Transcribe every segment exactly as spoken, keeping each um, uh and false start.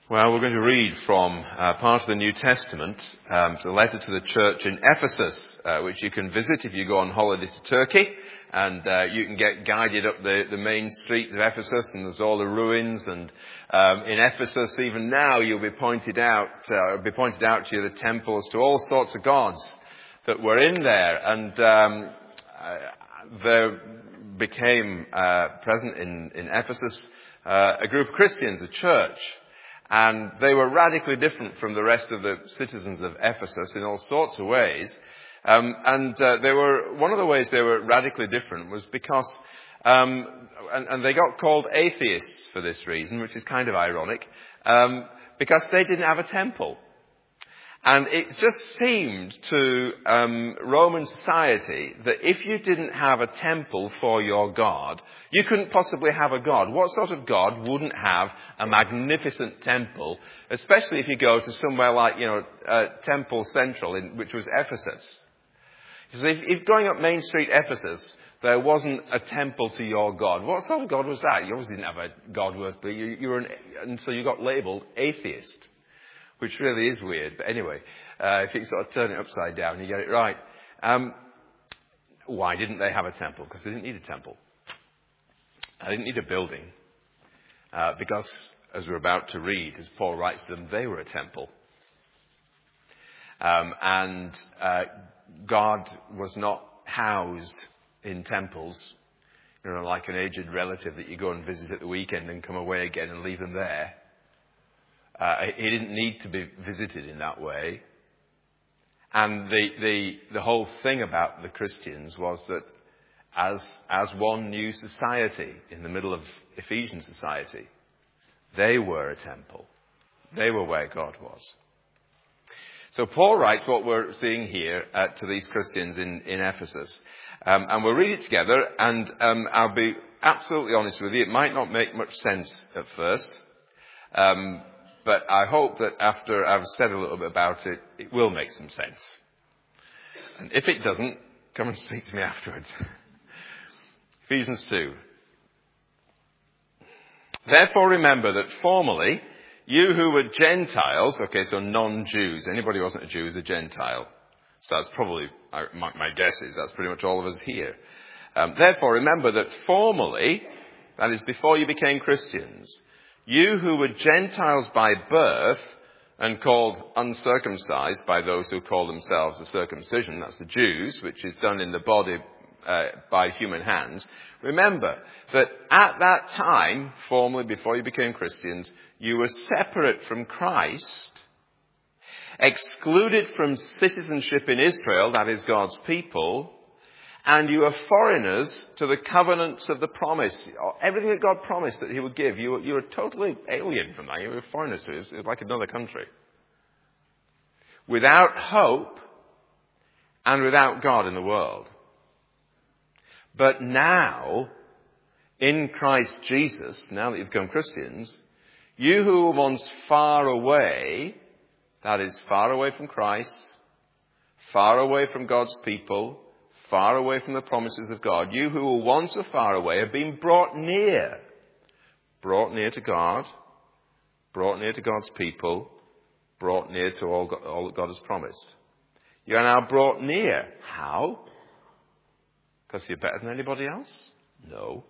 Well, we're going to read from uh, part of the New Testament, um, the letter to the church in Ephesus, uh, which you can visit if you go on holiday to Turkey. And uh, you can get guided up the, the main streets of Ephesus, and there's all the ruins. And um, in Ephesus, even now, you'll be pointed out, uh, be pointed out to you the temples to all sorts of gods that were in there. And um, uh, there became uh, present in, in Ephesus uh, a group of Christians, a church. And they were radically different from the rest of the citizens of Ephesus in all sorts of ways. Um, and uh, they were one of the ways they were radically different was because, um, and, and they got called atheists for this reason, which is kind of ironic, um, because they didn't have a temple. And it just seemed to um, Roman society that if you didn't have a temple for your God, you couldn't possibly have a God. What sort of God wouldn't have a magnificent temple, especially if you go to somewhere like, you know, uh, Temple Central, in, which was Ephesus? So if, if going up Main Street, Ephesus, there wasn't a temple to your God, what sort of God was that? You obviously didn't have a God worth, but you, you were an, and so you got labelled atheist. Which really is weird. But anyway, uh, if you sort of turn it upside down, you get it right. Um, why didn't they have a temple? Because they didn't need a temple. They didn't need a building. Uh, because, as we're about to read, as Paul writes to them, they were a temple. Um, and uh, God was not housed in temples, you know, like an aged relative that you go and visit at the weekend and come away again and leave them there. Uh, he didn't need to be visited in that way. And the, the, the whole thing about the Christians was that as, as one new society in the middle of Ephesian society, they were a temple. They were where God was. So Paul writes what we're seeing here uh, to these Christians in, in Ephesus. Um, and we'll read it together, and um, I'll be absolutely honest with you, it might not make much sense at first. Um, But I hope that after I've said a little bit about it, it will make some sense. And if it doesn't, come and speak to me afterwards. Ephesians two. Therefore remember that formerly you who were Gentiles, okay, so non-Jews, anybody who wasn't a Jew is a Gentile. So that's probably, my, my guess is that's pretty much all of us here. Um, therefore remember that formerly, that is before you became Christians, you who were Gentiles by birth and called uncircumcised by those who call themselves the circumcision, that's the Jews, which is done in the body uh, by human hands. Remember that at that time, formerly before you became Christians, you were separate from Christ, excluded from citizenship in Israel, that is God's people, and you are foreigners to the covenants of the promise. Everything that God promised that he would give, you were, you were totally alien from that. You were foreigners to it. It was, it was like another country. Without hope and without God in the world. But now, in Christ Jesus, now that you've become Christians, you who were once far away, that is, far away from Christ, far away from God's people, far away from the promises of God, you who were once so far away have been brought near. Brought near to God, brought near to God's people, brought near to all, God, all that God has promised. You are now brought near. How? Because you're better than anybody else? No.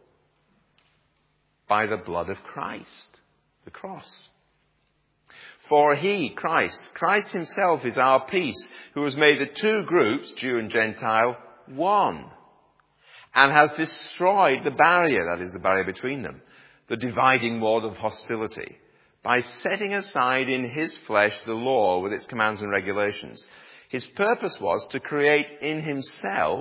By the blood of Christ, the cross. For he, Christ, Christ himself is our peace, who has made the two groups, Jew and Gentile, one, and has destroyed the barrier, that is the barrier between them, the dividing wall of hostility, by setting aside in his flesh the law with its commands and regulations. His purpose was to create in himself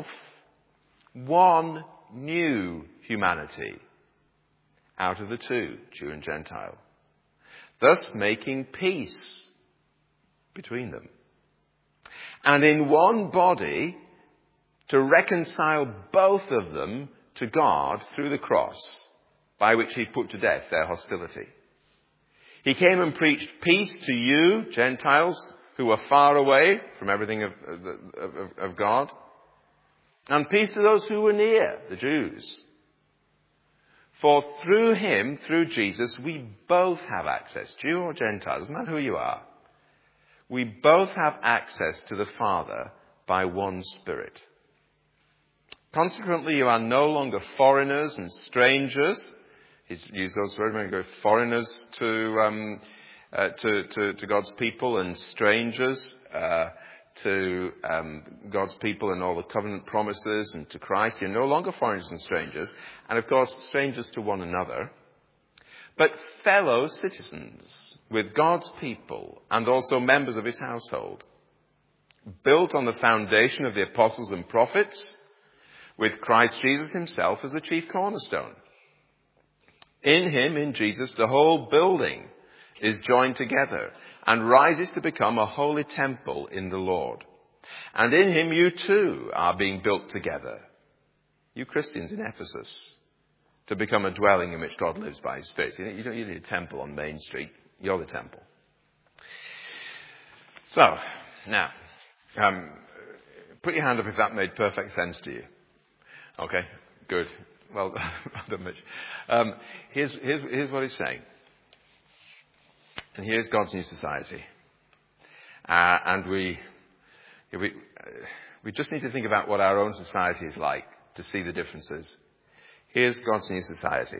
one new humanity out of the two, Jew and Gentile, thus making peace between them. And in one body to reconcile both of them to God through the cross, by which he put to death their hostility. He came and preached peace to you, Gentiles, who were far away from everything of, of, of God, and peace to those who were near, the Jews. For through him, through Jesus, we both have access, Jew or Gentile, doesn't matter who you are. We both have access to the Father by one Spirit. Consequently, you are no longer foreigners and strangers. He's used those words when we go foreigners to, um, uh, to, to, to God's people and strangers uh, to um, God's people and all the covenant promises and to Christ. You're no longer foreigners and strangers. And of course, strangers to one another. But fellow citizens with God's people and also members of his household. Built on the foundation of the apostles and prophets, with Christ Jesus himself as the chief cornerstone. In him, in Jesus, the whole building is joined together and rises to become a holy temple in the Lord. And in him you too are being built together, you Christians in Ephesus, to become a dwelling in which God lives by his Spirit. You don't need a temple on Main Street. You're the temple. So, now, um, put your hand up if that made perfect sense to you. Okay, good. Well, not much. Um, here's, here's, here's what he's saying. And here's God's new society. Uh, and we, we, we just need to think about what our own society is like to see the differences. Here's God's new society.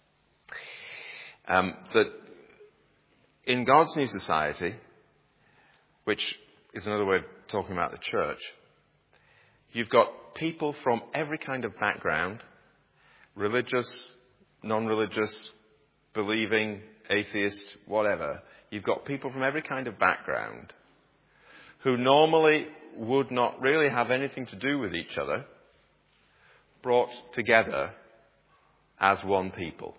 Um, that in God's new society, which is another way of talking about the church, you've got people from every kind of background, religious, non-religious, believing, atheist, whatever. You've got people from every kind of background who normally would not really have anything to do with each other, brought together as one people.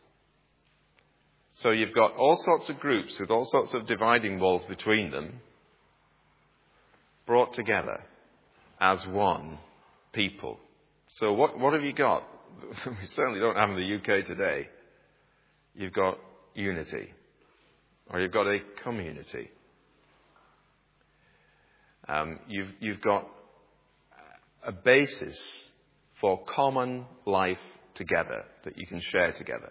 So you've got all sorts of groups with all sorts of dividing walls between them, brought together as one people. So what, what have you got? We certainly don't have in the U K today. You've got unity, or you've got a community. Um, you've, you've got a basis for common life together that you can share together.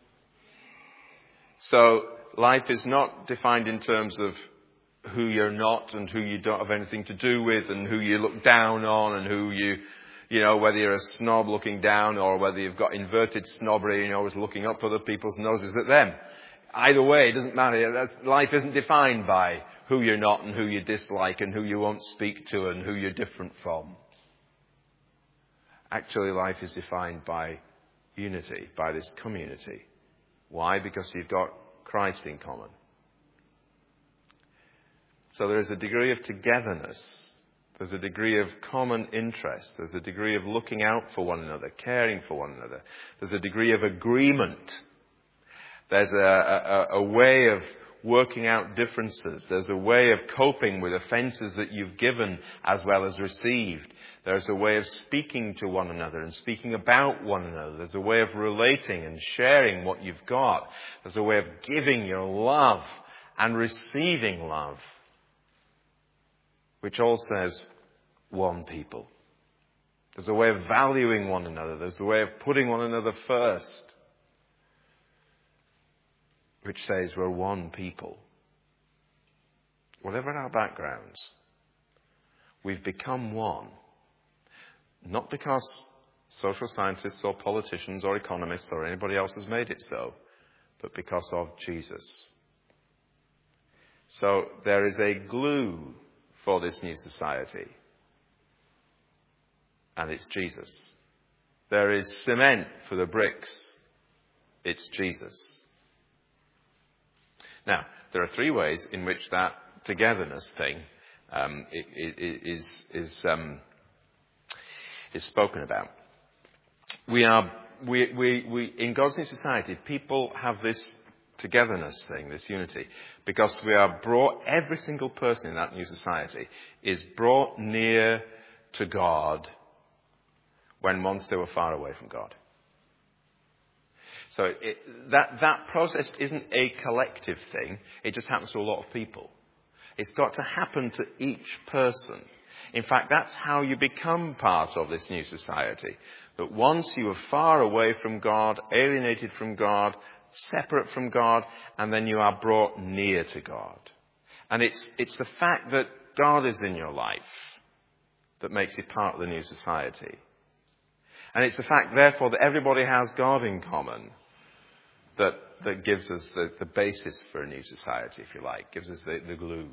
So life is not defined in terms of who you're not and who you don't have anything to do with and who you look down on and who you, you know, whether you're a snob looking down or whether you've got inverted snobbery and you're always looking up other people's noses at them. Either way, it doesn't matter. That's, life isn't defined by who you're not and who you dislike and who you won't speak to and who you're different from. Actually, life is defined by unity, by this community. Why? Because you've got Christ in common. So there is a degree of togetherness. There's a degree of common interest. There's a degree of looking out for one another, caring for one another. There's a degree of agreement. There's a, a, a way of working out differences. There's a way of coping with offences that you've given as well as received. There's a way of speaking to one another and speaking about one another. There's a way of relating and sharing what you've got. There's a way of giving your love and receiving love, which all says one people. There's a way of valuing one another. There's a way of putting one another first, which says we're one people. Whatever our backgrounds, we've become one. Not because social scientists or politicians or economists or anybody else has made it so, but because of Jesus. So there is a glue for this new society, and it's Jesus. There is cement for the bricks. It's Jesus. Now, there are three ways in which that togetherness thing um, is is um, is spoken about. We are we we we in God's new society, people have this togetherness thing, this unity, because we are brought. Every single person in that new society is brought near to God when once they were far away from God. So it, that, that process isn't a collective thing. It just happens to a lot of people. It's got to happen to each person. In fact, that's how you become part of this new society. But once you were far away from God, alienated from God, separate from God, and then you are brought near to God. And it's, it's the fact that God is in your life that makes you part of the new society. And it's the fact, therefore, that everybody has God in common that, that gives us the, the basis for a new society, if you like, gives us the, the glue.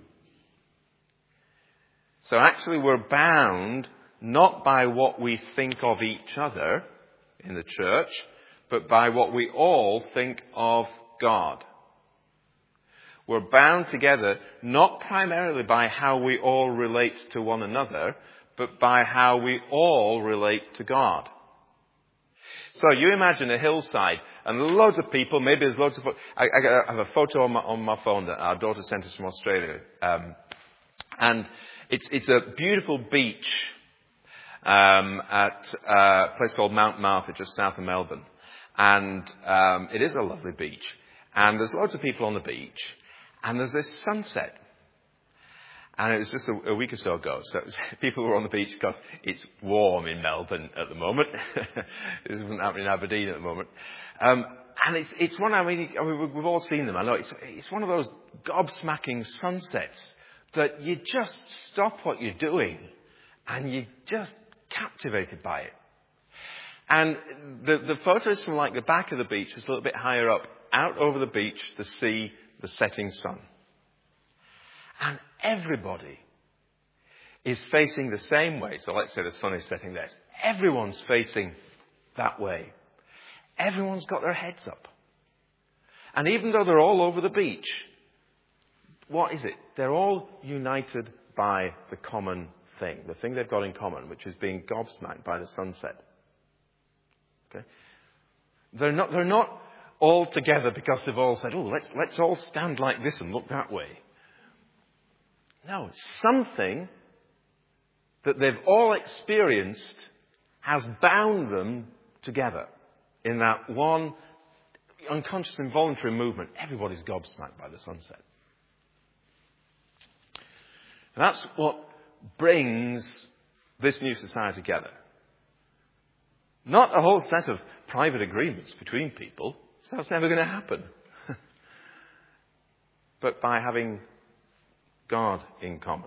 So actually we're bound not by what we think of each other in the church, but by what we all think of God. We're bound together not primarily by how we all relate to one another, but by how we all relate to God. So you imagine a hillside and loads of people, maybe there's loads of... I, I have a photo on my, on my phone that our daughter sent us from Australia. Um, and it's, it's a beautiful beach um, at a place called Mount Martha, just south of Melbourne. And um, it is a lovely beach. And there's loads of people on the beach. And there's this sunset. And it was just a, a week or so ago. So it was, people were on the beach because it's warm in Melbourne at the moment. It isn't happening in Aberdeen at the moment. Um, and it's, it's one, I mean, I mean, we've all seen them. I know it's, it's one of those gobsmacking sunsets that you just stop what you're doing and you're just captivated by it. And the, the photos from like the back of the beach is a little bit higher up, out over the beach, the sea, the setting sun. And everybody is facing the same way. So let's say the sun is setting there. Everyone's facing that way. Everyone's got their heads up. And even though they're all over the beach, what is it? They're all united by the common thing, the thing they've got in common, which is being gobsmacked by the sunset. Okay? They're not, they're not all together because they've all said, oh, let's, let's all stand like this and look that way. No, it's something that they've all experienced has bound them together in that one unconscious involuntary movement. Everybody's gobsmacked by the sunset. And that's what brings this new society together. Not a whole set of private agreements between people. So that's never going to happen. But by having God in common.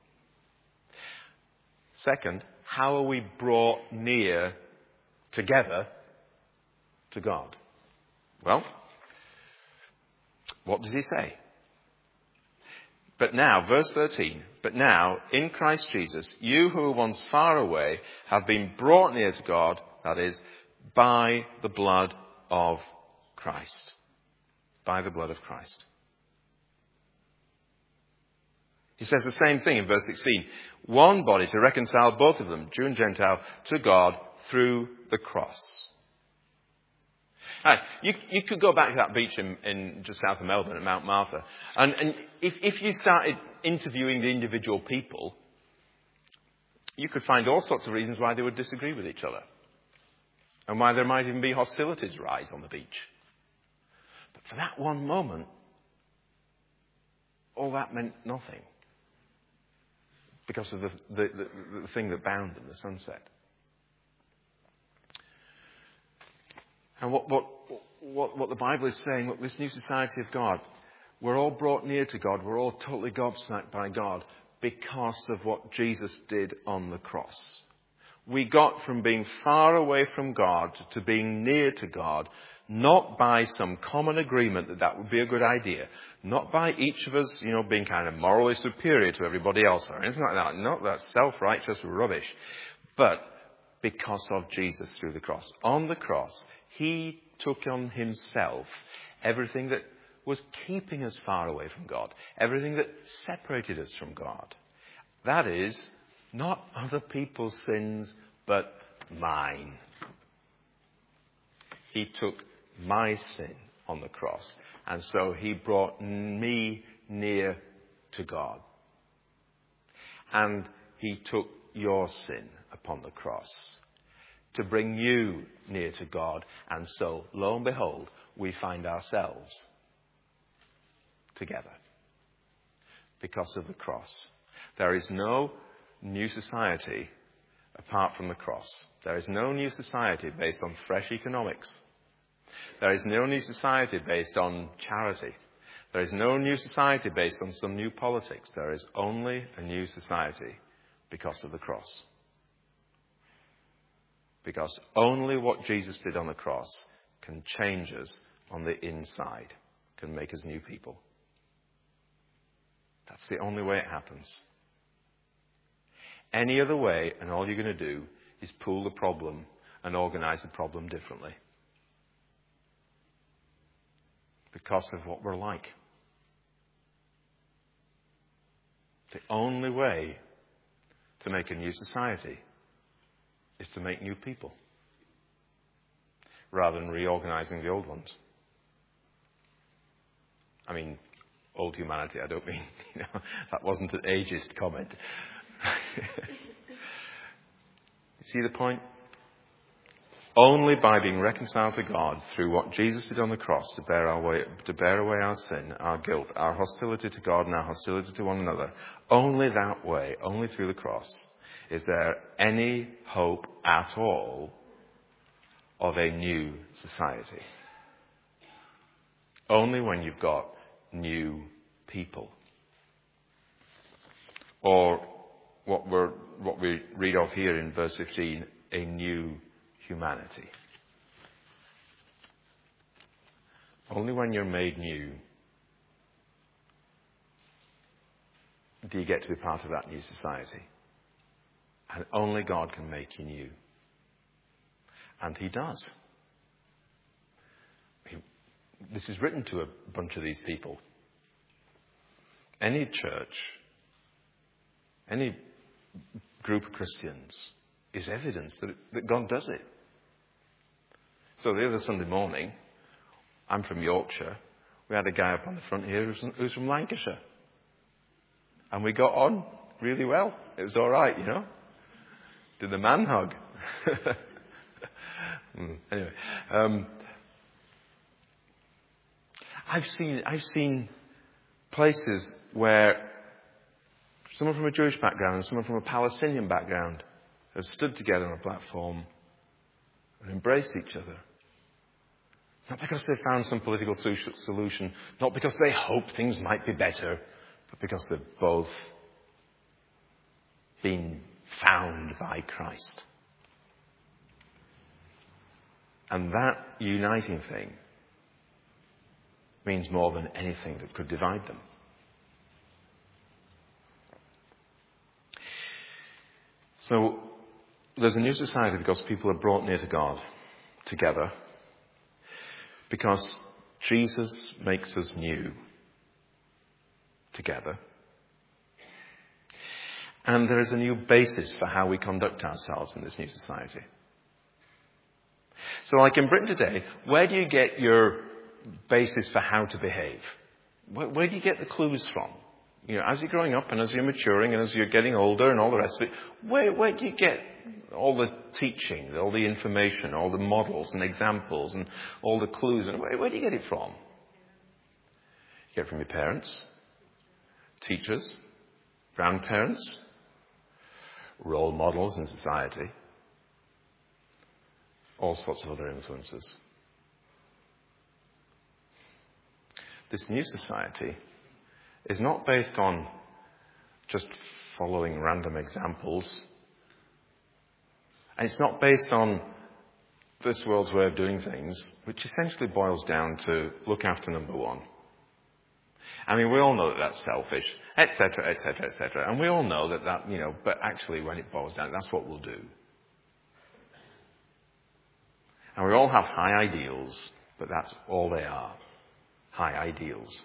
Second, how are we brought near together to God? Well, what does he say? But now, verse thirteen, but now, in Christ Jesus, you who were once far away have been brought near to God, that is, by the blood of Christ. By the blood of Christ. He says the same thing in verse sixteen. One body to reconcile both of them, Jew and Gentile, to God through the cross. Now, you, you could go back to that beach in, in just south of Melbourne at Mount Martha. And, and if, if you started interviewing the individual people, you could find all sorts of reasons why they would disagree with each other. And why there might even be hostilities rise on the beach. But for that one moment, all that meant nothing. Because of the, the, the, the thing that bound them, the sunset. And what, what, what, what the Bible is saying, look, this new society of God, we're all brought near to God, we're all totally gobsmacked by God because of what Jesus did on the cross. We got from being far away from God to being near to God, not by some common agreement that that would be a good idea. Not by each of us, you know, being kind of morally superior to everybody else or anything like that. Not that self-righteous rubbish. But because of Jesus through the cross. On the cross, he took on himself everything that was keeping us far away from God. Everything that separated us from God. That is, not other people's sins, but mine. He took my sin on the cross. And so he brought me near to God. And he took your sin upon the cross to bring you near to God. And so, lo and behold, we find ourselves together because of the cross. There is no new society apart from the cross. There is no new society based on fresh economics. There is no new society based on charity. There is no new society based on some new politics. There is only a new society because of the cross. Because only what Jesus did on the cross can change us on the inside, can make us new people. That's the only way it happens. Any other way, and all you're going to do is pool the problem and organize the problem differently. Because of what we're like. The only way to make a new society is to make new people, rather than reorganizing the old ones. I mean, old humanity, I don't mean, you know, that wasn't an ageist comment. See the point? Only by being reconciled to God through what Jesus did on the cross to bear our way, to bear away our sin, our guilt, our hostility to God and our hostility to one another, only that way, only through the cross, is there any hope at all of a new society. Only when you've got new people. Or what we're, what we read of here in verse fifteen, a new humanity. Only when you're made new do you get to be part of that new society. And only God can make you new. And he does. He, this is written to a bunch of these people. Any church, any group of Christians is evidence that, it, that God does it. So the other Sunday morning, I'm from Yorkshire. We had a guy up on the front here who's, who's from Lancashire. And we got on really well. It was all right, you know. Did the man hug. Anyway, um, I've seen I've seen places where someone from a Jewish background and someone from a Palestinian background have stood together on a platform and embraced each other. Not because they found some political solution, not because they hope things might be better, but because they've both been found by Christ. And that uniting thing means more than anything that could divide them. So there's a new society because people are brought near to God together, because Jesus makes us new together. And there is a new basis for how we conduct ourselves in this new society. So like in Britain today, where do you get your basis for how to behave? Where, where do you get the clues from? You know, as you're growing up and as you're maturing and as you're getting older and all the rest of it, where, where do you get all the teaching, all the information, all the models and examples and all the clues? And where, where do you get it from? You get it from your parents, teachers, grandparents, role models in society, all sorts of other influences. This new society is not based on just following random examples. And it's not based on this world's way of doing things, which essentially boils down to look after number one. I mean, we all know that that's selfish, et cetera, et cetera, et cetera. And we all know that that, you know, but actually when it boils down, that's what we'll do. And we all have high ideals, but that's all they are. High ideals.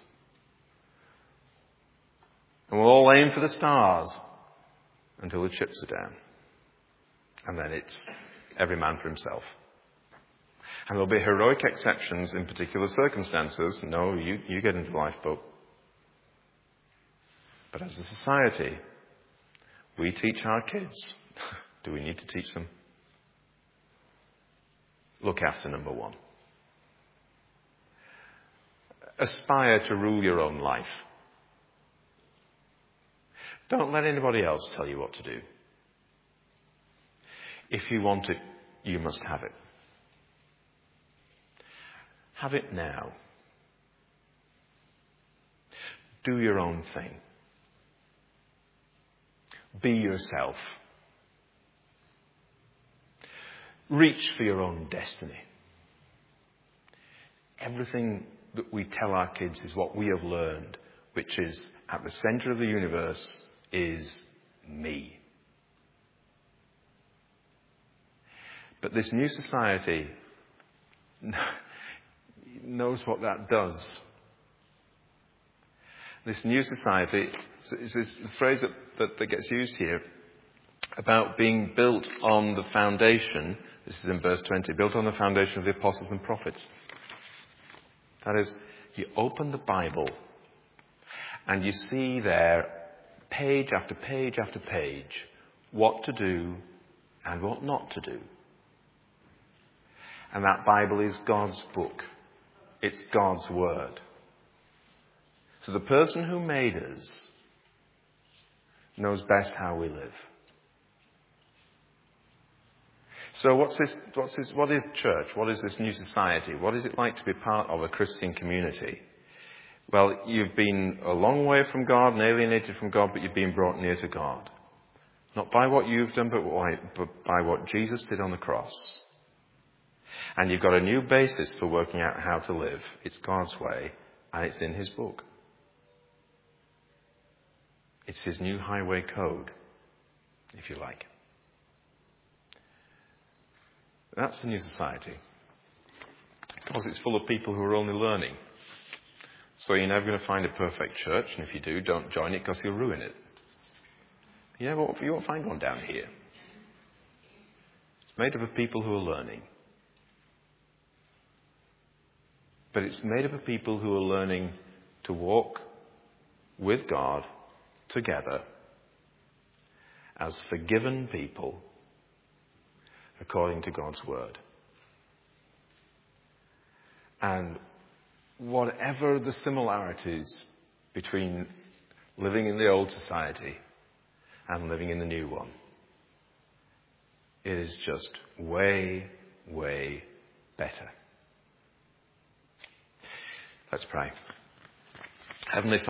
And we'll all aim for the stars until the chips are down. And then it's every man for himself. And there'll be heroic exceptions in particular circumstances. No, you, you get into the lifeboat. But as a society, we teach our kids. Do we need to teach them? Look after number one. Aspire to rule your own life. Don't let anybody else tell you what to do. If you want it, you must have it. Have it now. Do your own thing. Be yourself. Reach for your own destiny. Everything that we tell our kids is what we have learned, which is at the center of the universe is me. But this new society knows what that does. This new society, is this phrase that, that, that gets used here about being built on the foundation, this is in verse twenty, built on the foundation of the apostles and prophets. That is, you open the Bible and you see there, page after page after page, what to do and what not to do. And that Bible is God's book. It's God's word. So the person who made us knows best how we live. So what's this, what's this, what is church? What is this new society? What is it like to be part of a Christian community? Well, you've been a long way from God and alienated from God, but you've been brought near to God. Not by what you've done, but by what Jesus did on the cross. And you've got a new basis for working out how to live. It's God's way, and it's in his book. It's his new highway code, if you like. That's the new society. Because it's full of people who are only learning. So you're never going to find a perfect church, and if you do, don't join it because you'll ruin it. You never, you won't find one down here. It's made up of people who are learning. But it's made up of people who are learning to walk with God together as forgiven people according to God's word. And whatever the similarities between living in the old society and living in the new one, it is just way, way better. Let's pray. Heavenly Father,